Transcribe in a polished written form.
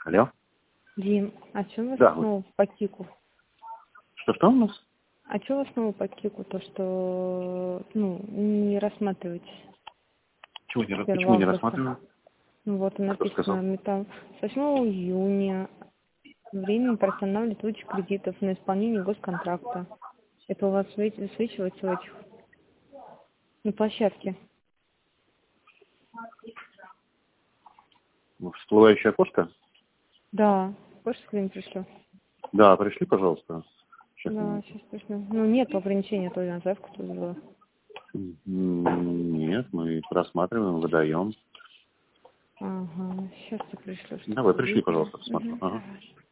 Алло? Дим, а что у вас Да. снова по кику? Что у нас? А что у вас снова по кику? То, что не рассматриваете Почему 1 не августа. рассматриваю? Ну вот и Кто сказал? написано, там, с 8 июня время приостанавливать выдачу кредитов на исполнение госконтракта. Это у вас высвечивается в этих, на площадке? Всплывающее окошко? Да. Больше время пришло? Да, пришли, пожалуйста. Сейчас. Да, сейчас пришло. Ну, нет ограничения, то на заявку тут было. Нет, мы рассматриваем, выдаем. Ага, сейчас ты пришло. Давай, пришли, пожалуйста, посмотрю. Ага.